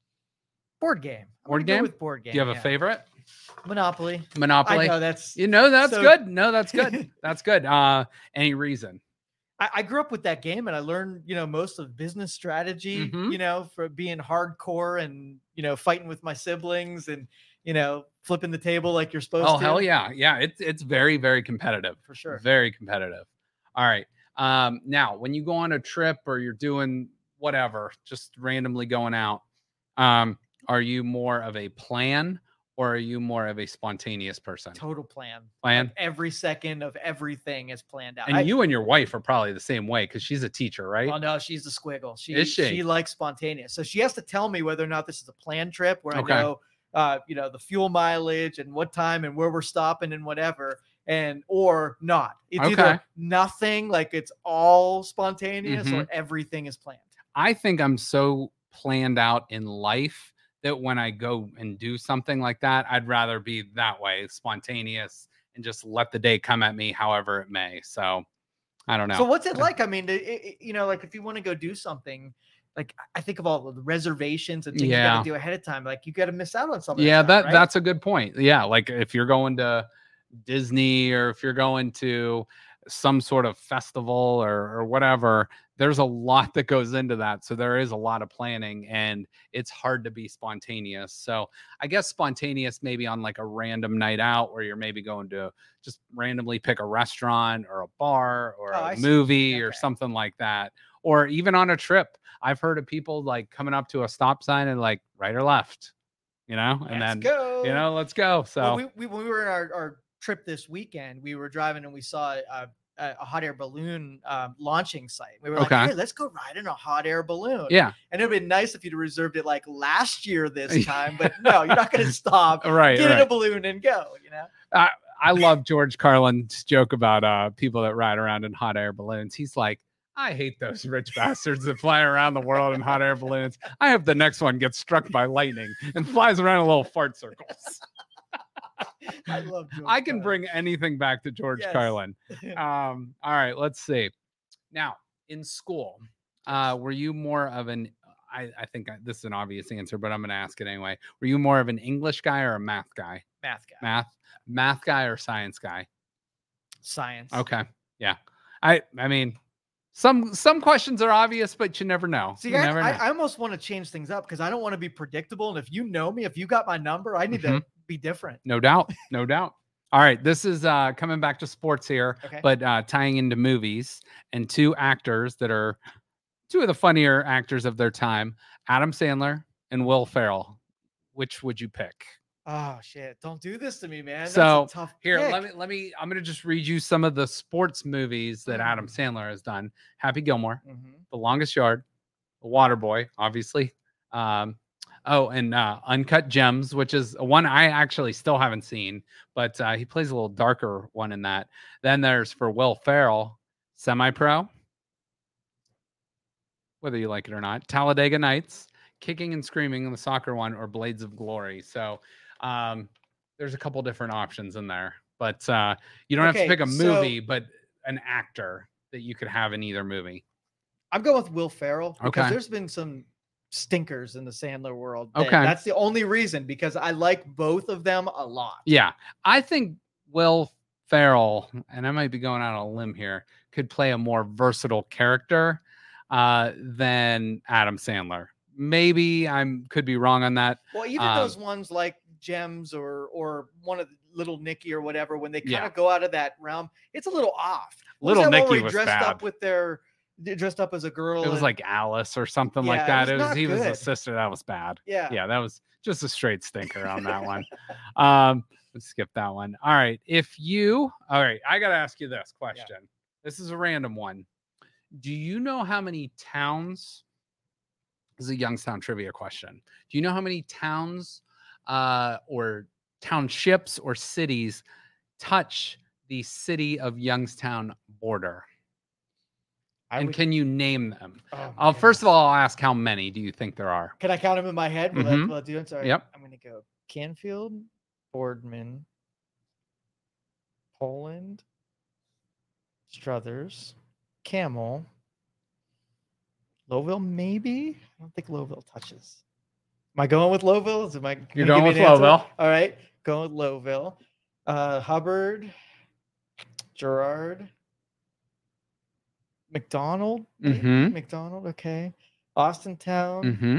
Board game. I'm Board gonna go game? with board game. Do you have yeah. a favorite? Monopoly. Monopoly. I know that's. You know, that's so- good. No, that's good. That's good. Uh, any reason? I, I grew up with that game, and I learned, you know, most of business strategy. Mhm. You know, for being hardcore and you know fighting with my siblings and you know flipping the table like you're supposed Oh, to. hell yeah. Yeah. It's it's very, very competitive. For sure. Very competitive. All right. Um, now when you go on a trip or you're doing whatever, just randomly going out, um, are you more of a plan or are you more of a spontaneous person? Total plan. Plan? Like every second of everything is planned out. And I- you and your wife are probably the same way because she's a teacher, right? Well, no, she's the squiggle. She Is she? she likes spontaneous. So she has to tell me whether or not this is a planned trip where Okay. I know uh, you know, the fuel mileage and what time and where we're stopping and whatever, and or not. It's Okay. either nothing, like it's all spontaneous, Mhm. or everything is planned. I think I'm so planned out in life that when I go and do something like that, I'd rather be that way, spontaneous, and just let the day come at me however it may. So I don't know. So what's it like? I mean, it, it- you know, like if you want to go do something, like I think of all the reservations and things you Yeah. got to do ahead of time. Like you got to miss out on something. Yeah, that right? that's a good point. Yeah, like if you're going to Disney or if you're going to some sort of festival or or whatever, there's a lot that goes into that. So there is a lot of planning and it's hard to be spontaneous. So I guess spontaneous maybe on like a random night out where you're maybe going to just randomly pick a restaurant or a bar or Oh, I a see. movie or Okay. something like that. Or even on a trip. I've heard of people like coming up to a stop sign and like right or left, you know, and Let's then go. you know, let's go. So Well, we, we when we were in our, our trip this weekend, we were driving and we saw a, a, a hot air balloon um, launching site. We were like, Okay. hey, let's go ride in a hot air balloon. yeah, And it'd been nice if you'd reserved it like last year this time, but no, you're not going to stop. right, Get in a right. balloon and go, you know? I love George Carlin's joke about uh people that ride around in hot air balloons. He's like, I hate those rich bastards that fly around the world in hot air balloons. I hope the next one gets struck by lightning and flies around in little fart circles. I love George I can Carlin. bring anything back to George Yes. Carlin. Um, all right, let's see. Now, in school, uh, were you more of an I, I think I, this is an obvious answer, but I'm going to ask it anyway. Were you more of an English guy or a math guy? Math guy. Math, math guy or science guy? Science. Okay, yeah. I, I mean, some some questions are obvious, but you never know. See, you I, never know. I, I almost want to change things up because I don't want to be predictable. And if you know me, if you got my number, I need Mhm. to be different. No doubt, no doubt. All right, this is uh, coming back to sports here, Okay. but uh, tying into movies and two actors that are two of the funnier actors of their time, Adam Sandler and Will Ferrell. Which would you pick? Oh shit! Don't do this to me, man. That's So, a tough Here, pick. let me let me. I'm gonna just read you some of the sports movies that Adam Mm. Sandler has done. Happy Gilmore, Mhm. The Longest Yard, The Waterboy, obviously. Um, oh, and uh, Uncut Gems, which is one I actually still haven't seen, but uh, he plays a little darker one in that. Then there's for Will Ferrell, Semi Pro, whether you like it or not, Talladega Nights, Kicking and Screaming in the soccer one, or Blades of Glory. So um, there's a couple different options in there, but uh, you don't have Okay, to pick a so- movie, but an actor that you could have in either movie. I'm going with Will Ferrell because Okay. there's been some stinkers in the Sandler world. that- Okay. That's the only reason because I like both of them a lot. Yeah, I think Will Ferrell, and I might be going out on a limb here, could play a more versatile character uh, than Adam Sandler. Maybe I'm could be wrong on that. Well, even Um, those ones like Gems or or one of the Little Nicky or whatever, when they kind Yeah. of go out of that realm, it's a little off. What Little that one where Nicky he was dressed bad. up with their dressed up as a girl. It was and- like Alice or something Yeah, like it that. was It was, not he was a good. sister. That was bad. yeah. Yeah, that was just a straight stinker on that one. Um, let's skip that one. All right. If you, all right, I got to ask you this question. This is a random one. Do you know how many towns? This is a Youngstown trivia question. Do you know how many towns uh, or townships or cities touch the city of Youngstown border? I And would- can you name them? oh my Uh, first of goodness. all, I'll ask how many do you think there are? Can I count them in my head? Will, Mhm. that, will that do it? Sorry. Yep. I'm going to go Canfield, Boardman, Poland, Struthers, Camel, Lowville, maybe? I don't think Lowville touches. Am I going with Lowville? Is- Am I You're gonna going give with you an answer? Lowville. All right. Going with Lowville. Uh, Hubbard, Gerard, McDonald, maybe? Mhm. McDonald, okay. Austintown. Mm-hmm.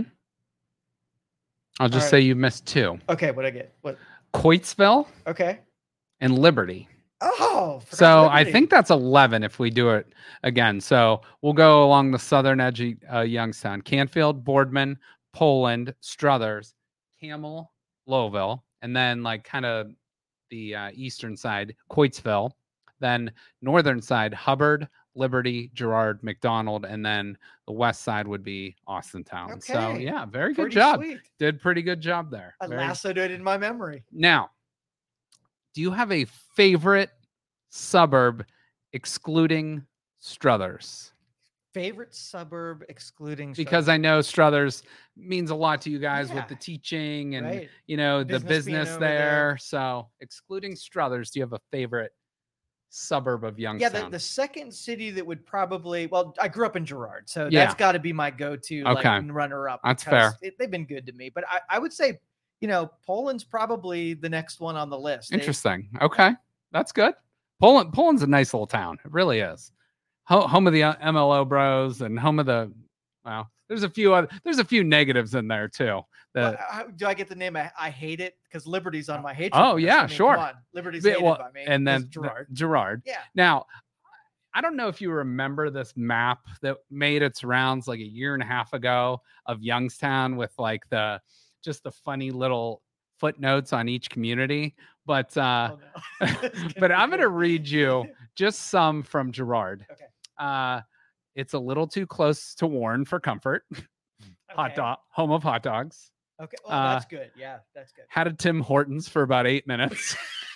I'll just right. say you missed two. Okay, what I get? What? Coatesville Okay. and Liberty. Oh, forgot So I Liberty. think that's eleven if we do it again. So we'll go along the southern edge of uh, Youngstown. Canfield, Boardman, Poland, Struthers, Camel, Lowville, and then like kind of the uh, eastern side, Coatesville. Then northern side, Hubbard, Liberty, Gerard, McDonald, and then the west side would be Austintown. So Okay. yeah, very good Pretty job. sweet. Did pretty good job there. I Very- lassoed it in my memory. Now, do you have a favorite suburb excluding Struthers? Favorite suburb excluding Because I know Struthers means a lot to you guys with the Yeah. teaching and right. you know Business the being business over there. there. So excluding Struthers, do you have a favorite suburb of Yeah, Youngstown? the, the second city that would probably well, I grew up in Girard, so Yeah. that's got to be my go-to Okay. like runner up. That's because fair. It, they've been good to me, but I, I would say, you know, Poland's probably the next one on the list. They- Interesting. Okay, that's good. Poland, Poland's a nice little town. It really is. Ho- home of the uh, M L O Bros and home of the. Well, there's a few other. There's a few negatives in there too. The, Well, how- do I get the name? I, I hate it because Liberty's on my hatred. Oh, list. yeah, I mean, sure. Come on. Liberty's Bit- hated well, by me. and then It's Girard. the- Gerard. Yeah. Now, I don't know if you remember this map that made its rounds like a year and a half ago of Youngstown with like the just the funny little footnotes on each community. But uh, Oh, no. It's gonna but be I'm going to good. read you just some from Gerard. Okay. Uh, it's a little too close to Warren for comfort. Hot Okay. dog, home of hot dogs. Okay. Oh, uh, that's good. Yeah, that's good. Had a Tim Hortons for about eight minutes.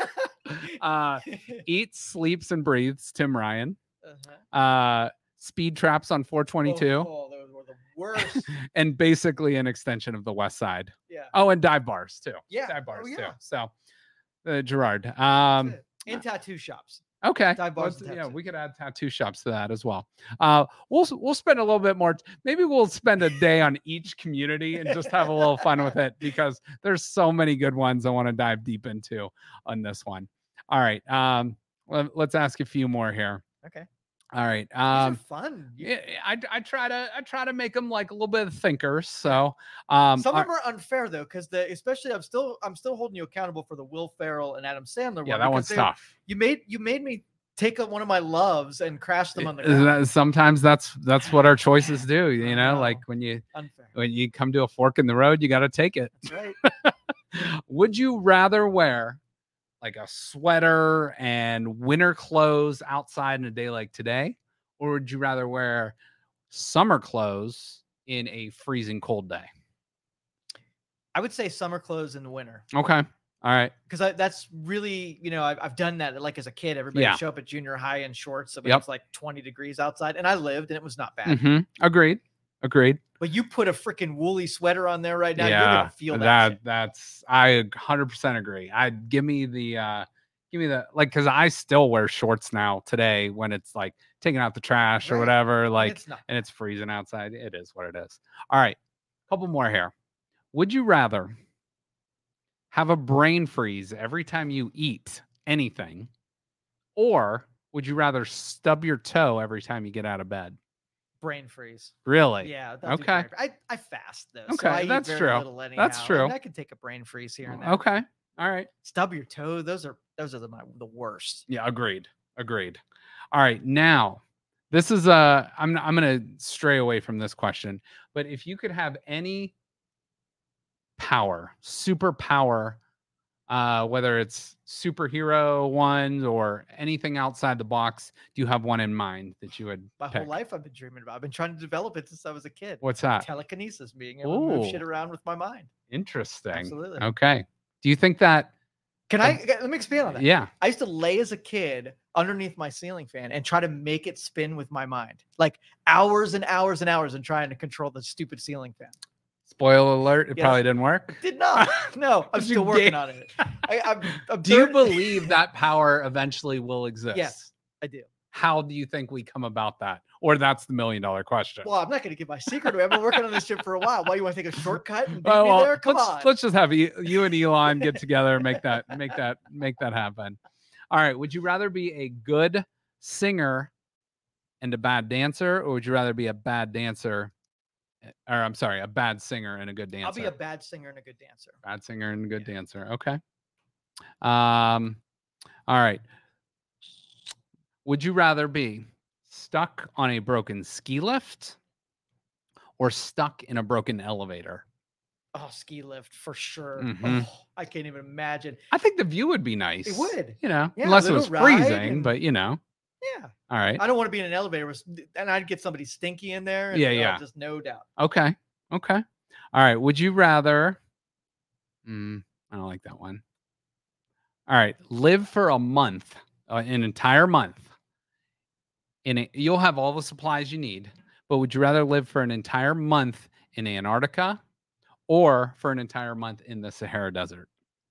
uh, eats, sleeps, and breathes. Tim Ryan. Uh-huh. Uh, speed traps on four twenty-two, Oh, oh, those were the worst. and basically an extension of the West Side. Yeah. Oh, and dive bars too. Yeah. Dive bars oh, too. yeah. So, uh, Gerard. That's Um, it. And tattoo shops. okay. Dive bars Let's- and yeah, tattoo. we could add tattoo shops to that as well. Uh, we'll we'll spend a little bit more. Maybe we'll spend a day on each community and just have a little fun with it because there's so many good ones I want to dive deep into on this one. All right. Um, let, let's ask a few more here. Okay. All right. These are Um, fun. You- yeah, I, I try to I try to make them like a little bit of thinkers. So um, Some I- of them are unfair though, because the especially I'm still I'm still holding you accountable for the Will Ferrell and Adam Sandler yeah, one. that one's because they- tough. You made you made me take up one of my loves and crash them on the Isn't ground. that- Sometimes that's that's what our choices do. You I know, know. like when you Unfair. when you come to a fork in the road, you got to take it. That's right. Would you rather wear like a sweater and winter clothes outside in a day like today, or would you rather wear summer clothes in a freezing cold day? I would say summer clothes in the winter Okay. All right. because that's really you know I've, I've done that like as a kid. Everybody Yeah. would show up at junior high in shorts when Yep. it was like twenty degrees outside, and I lived and it was not bad. hmm Agreed. Agreed. But you put a freaking woolly sweater on there right now, you're yeah. gonna feel that. shit. that's I one hundred percent agree. I give me the uh give me the like because I still wear shorts now today when it's like taking out the trash or Right. whatever. And Like it's not. and it's freezing outside. It is what it is. All right. Couple more here. Would you rather have a brain freeze every time you eat anything, or would you rather stub your toe every time you get out of bed? Brain freeze. Really? Yeah. that'll do Okay. brain- I, I fast though. Okay, So I eat that's very true. little anyhow. That's true. And I can take a brain freeze here and there. Okay. All right. Stub your toe. Those are those are the my, the worst. Yeah, agreed. Agreed. All right. Now, this is uh I'm I'm going to stray away from this question, but if you could have any power, superpower, uh whether it's superhero ones or anything outside the box, do you have one in mind that you would My pick? whole life I've been dreaming about. I've been trying to develop it since I was a kid. What's that? Telekinesis, being able to move Ooh. shit around with my mind. Interesting. Absolutely. Okay. Do you think that Can I let me expand on that? yeah. I used to lay as a kid underneath my ceiling fan and try to make it spin with my mind, like hours and hours and hours, and trying to control the stupid ceiling fan. Spoiler alert, it Yes. probably didn't work. Did not. No, I'm You still working gave- on it. I, I'm, I'm Do you third- believe that power eventually will exist? Yes, I do. How do you think we come about that? Or that's the million dollar question. Well, I'm not going to give my secret away. I've been working on this shit for a while. Why, you want to take a shortcut and beat Oh, me well, there? Come let's, on. let's just have you, you and Elon get together and make that make that make that happen. All right. Would you rather be a good singer and a bad dancer, or would you rather be a bad dancer? Or I'm sorry, a bad singer and a good dancer. I'll be a bad singer and a good dancer. Bad singer and a good Yeah. dancer. Okay. Um, all right. Would you rather be stuck on a broken ski lift or stuck in a broken elevator? Oh, ski lift for sure. Mhm. Oh, I can't even imagine. I think the view would be nice. It would. You know, Yeah, unless it little was ride freezing, and- but you know, Yeah. all right. I don't want to be in an elevator with, and I'd get somebody stinky in there. And, Yeah, uh, yeah. Just no doubt. Okay. Okay. All right. Would you rather? Mm, I don't like that one. All right. Live for a month, uh, an entire month. In a, you'll have all the supplies you need, but would you rather live for an entire month in Antarctica or for an entire month in the Sahara Desert?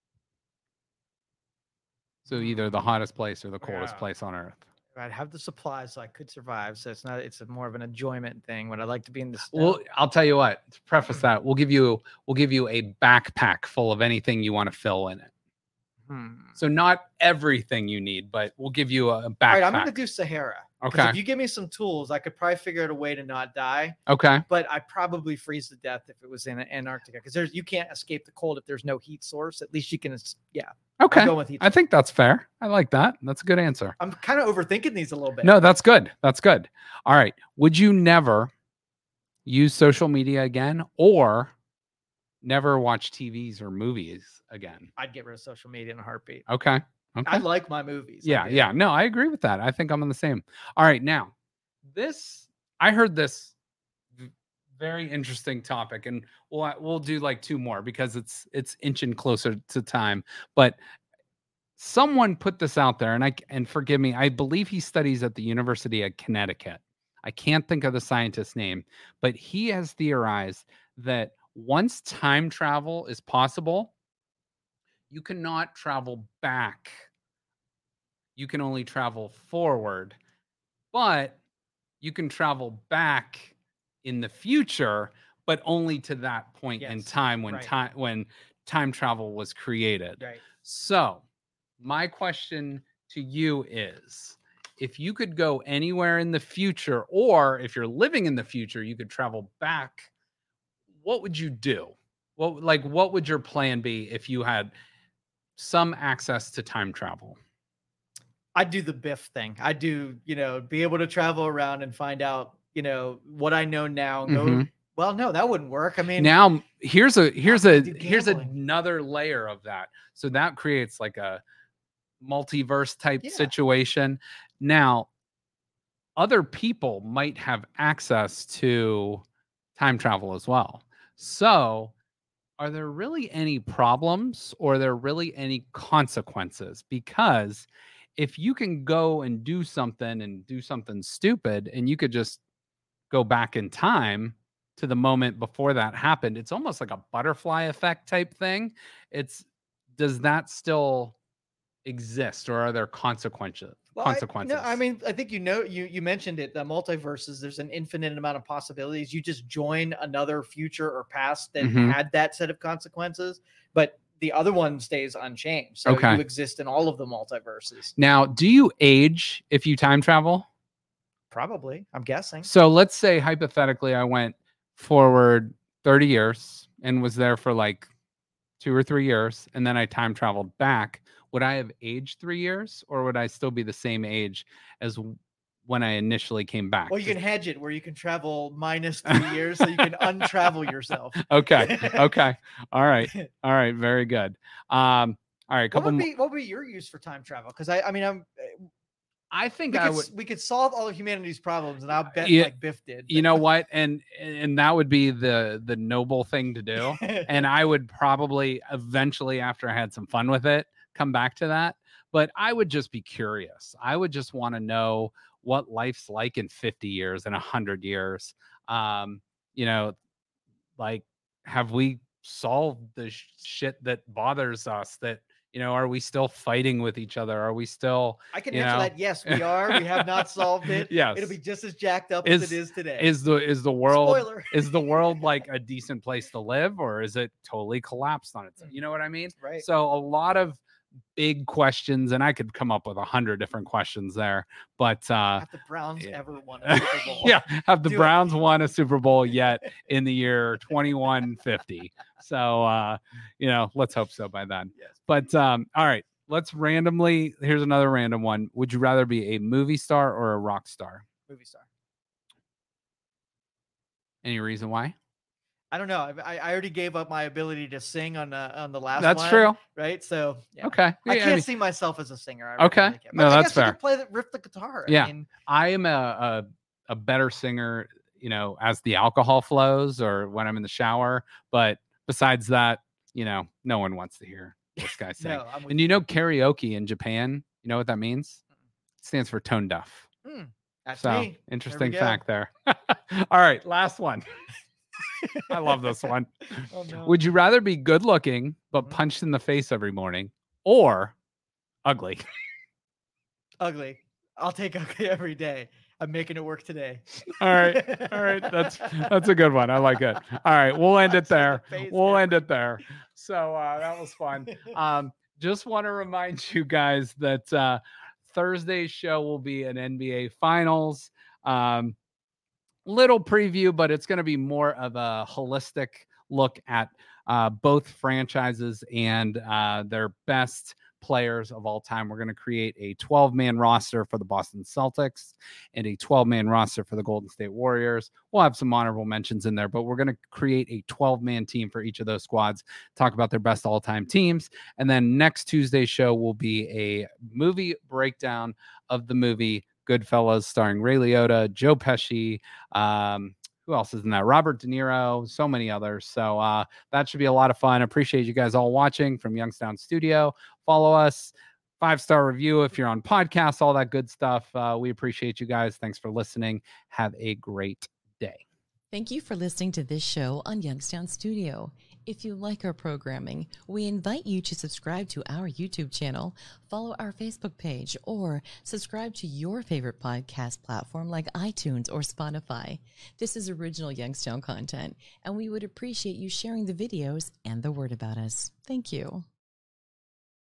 So either the hottest place or the coldest Yeah. place on Earth. I'd have the supplies so I could survive. So it's not, it's a more of an enjoyment thing. Would I like to be in the snow? Well, I'll tell you what. To preface that, we'll give you we'll give you a backpack full of anything you want to fill in it. Hmm. So not everything you need, but we'll give you a backpack. All right, I'm going to do Sahara. 'Cause Okay. If you give me some tools, I could probably figure out a way to not die. Okay. But I probably freeze to death if it was in Antarctica, because there's you can't escape the cold if there's no heat source. At least you can. Yeah. Okay. I'm going with heat. I think that's fair. I like that. That's a good answer. I'm kind of overthinking these a little bit. No, that's good. That's good. All right. Would you never use social media again or never watch T Vs or movies again? I'd get rid of social media in a heartbeat. Okay. Okay. I like my movies. I Yeah, do. yeah. No, I agree with that. I think I'm on the same. All right, now this I heard this v- very interesting topic, and we'll we'll do like two more because it's it's inching closer to time. But someone put this out there, and I and forgive me, I believe he studies at the University of Connecticut. I can't think of the scientist's name, but he has theorized that once time travel is possible, you cannot travel back. You can only travel forward, but you can travel back in the future, but only to that point in Yes, time when right. time when time travel was created. Right. So, my question to you is, if you could go anywhere in the future, or if you're living in the future, you could travel back, what would you do? What like what would your plan be if you had some access to time travel? I'd do the Biff thing. I do, you know, be able to travel around and find out, you know, what I know now. And go, Mhm. well, no, that wouldn't work. I mean, Now here's a here's I'm a gonna do here's gambling. another layer of that. So that creates like a multiverse type Yeah. situation. Now, other people might have access to time travel as well. So, are there really any problems, or are there really any consequences? Because if you can go and do something and do something stupid, and you could just go back in time to the moment before that happened, it's almost like a butterfly effect type thing. It's does that still exist, or are there consequences? Well, I- consequences. no, I mean, I think you know, you you mentioned it. The multiverses, there's an infinite amount of possibilities. You just join another future or past that Mhm. had that set of consequences, but the other one stays unchanged. So Okay. you exist in all of the multiverses. Now, do you age if you time travel? Probably, I'm guessing. So let's say hypothetically I went forward thirty years and was there for like two or three years, and then I time traveled back. Would I have aged three years, or would I still be the same age as w- when I initially came back? Well, you can hedge it where you can travel minus three years, so you can untravel yourself. Okay. Okay. All right. All right. Very good. Um, all right. What Couple would mo- be what would be your use for time travel? Because I, I mean, I'm I think we I could would. s- we could solve all of humanity's problems, and I'll bet Yeah, like Biff did. You know what? And and that would be the the noble thing to do. And I would probably eventually, after I had some fun with it, come back to that. But I would just be curious. I would just want to know what life's like in fifty years and one hundred years. Um, you know, like, have we solved the sh- shit that bothers us? That, you know, are we still fighting with each other? Are we still, I can you answer know? that. Yes, we are. We have not solved it. Yes. It'll be just as jacked up Is- as it is today. Is the is the world Spoiler. is the world like a decent place to live, or is it totally collapsed on itself? You know what I mean? Right. So a lot of big questions, and I could come up with a hundred different questions there. But uh Have the Browns yeah. ever won a Super Bowl? yeah, have the Do it. Browns won a Super Bowl yet in the year twenty-one fifty? So uh, you know, let's hope so by then. Yes. But um, all right, let's randomly. Here's another random one. Would you rather be a movie star or a rock star? Movie star. Any reason why? I don't know. I, I already gave up my ability to sing on the on the last That's one. true. Right. So yeah. Okay. I Yeah, can't mean, see myself as a singer. I Okay. really can't. No, But I that's guess you fair. could play the riff the guitar. I Yeah. mean, I am a, a a better singer, you know, as the alcohol flows or when I'm in the shower. But besides that, you know, no one wants to hear this guy sing. no, I'm with And you know, karaoke in Japan, you know what that means? It stands for tone deaf. Mm, that's So me. interesting go. fact there. All right, last one. I love this one. Oh, no. Would you rather be good looking but Mhm. punched in the face every morning, or ugly? Ugly. I'll take ugly every day. I'm making it work today. All right. All right. That's that's a good one. I like it. All right. We'll end it Punch in the there. face We'll end every it there. So uh, that was fun. Um, just want to remind you guys that uh, Thursday's show will be an N B A Finals. Um, little preview, but it's going to be more of a holistic look at uh, both franchises and uh, their best players of all time. We're going to create a twelve-man roster for the Boston Celtics and a twelve-man roster for the Golden State Warriors. We'll have some honorable mentions in there, but we're going to create a twelve-man team for each of those squads, talk about their best all-time teams. And then next Tuesday's show will be a movie breakdown of the movie Goodfellas, starring Ray Liotta, Joe Pesci, um, who else is in that? Robert De Niro, so many others. So uh, that should be a lot of fun. Appreciate you guys all watching from Youngstown Studio. Follow us, five-star review if you're on podcasts, all that good stuff. Uh, we appreciate you guys. Thanks for listening. Have a great day. Thank you for listening to this show on Youngstown Studio. If you like our programming, we invite you to subscribe to our YouTube channel, follow our Facebook page, or subscribe to your favorite podcast platform like iTunes or Spotify. This is original Youngstown content, and we would appreciate you sharing the videos and the word about us. Thank you.